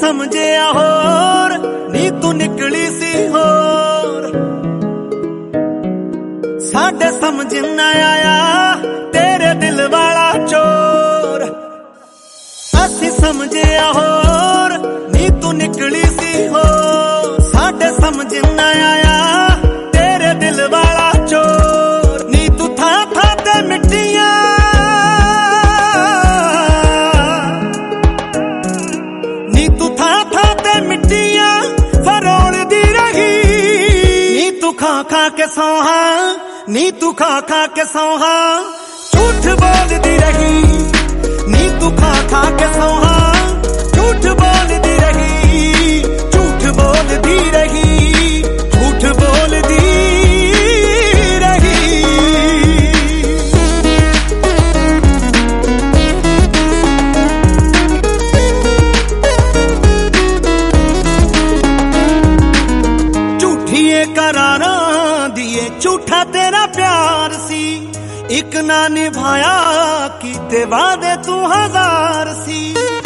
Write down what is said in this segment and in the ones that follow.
समझिया होर नी तू निकली सी होर। साडे समझ ना आया तेरे दिल वाला चोर। असी समझिया होर नी तू निकली सी होर। साडे समझ ना आया तेरे दिल वाला चोर। नी तू था ते मिट्टियां मिट्टियां फरोल दी रही। नी तू खा के सौहा नी तू खा के सौहा झूठ बोल दी रही। नी तू खा के सौहा झूठ बोल दी रही। झूठ बोल दी रही झूठ बोल दी रही। करारां दिए झूठा तेरा प्यार सी। एक ना निभाया कीते वादे तू हजार सी।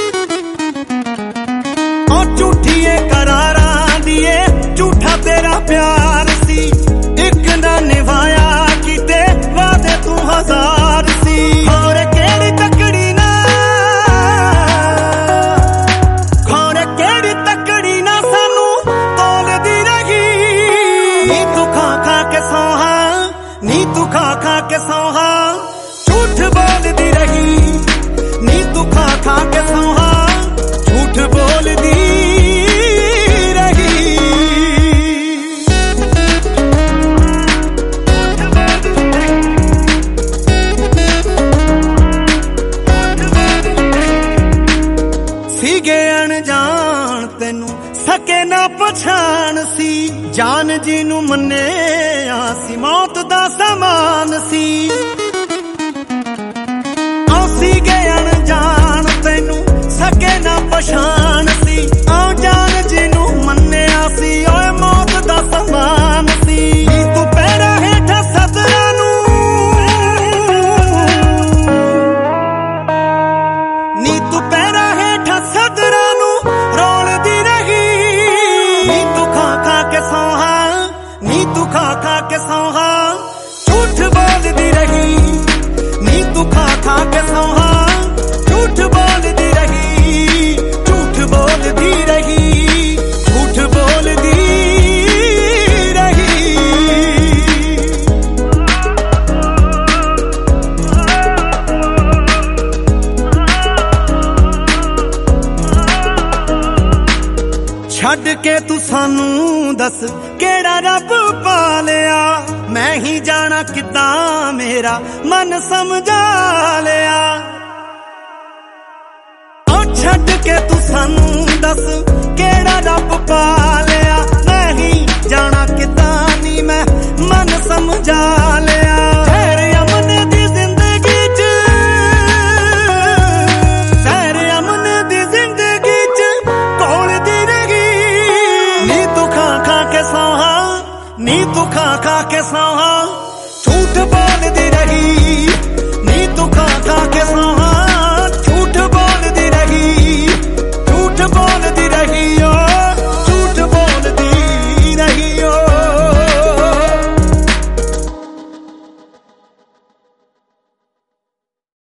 और झूठिए करारां दिए झूठा तेरा प्यार सी। एक ना निभाया कीते वादे तू हजार सी। और केड़ी तकड़ी ना और केड़ी तकड़ी ना सानू तोल दी रही। नी तू खा के सौहा नी तू खा के सौहा झूठ बोल दी रही। नी तू खा के सौहा झूठ बोल दी रही। सीगे अनजान तेनू सके ना पछाण सी। जान जी नू मन्ने आसी मौत दा समान सी। औसी गए अनजान तेनू सके ना पछाण सी। औ जान जी नू मन्ने आसी ओए मौत दा समान सी। तू पैरा हेठा सदरा नू नी तू पैरा हेठा सदरा नू रोल दी रही। नी तू खा के सौहा नी तू खा के सौहा झूठ बोल दी रही। नी तू खा के सौहा झूठ बोल दी रही। झूठ बोल दी रही झूठ बोल दी रही। छड़ के तू सानू दस केड़ा रब पालिया। मैं ही जाना किदां मेरा मन समझा लिया। और छड़ के तू सानू दस केड़ा रब पालिया। मैं ही जाना किदां नी मैं मन समझा लिया। खैर अमन दी जिंदगी च खैर अमन दी जिंदगी च कौन दी रही। नी तू खा के सौहा नी तू खा के सौहा झूठ बोल दी रही। नी तू खा के सौहा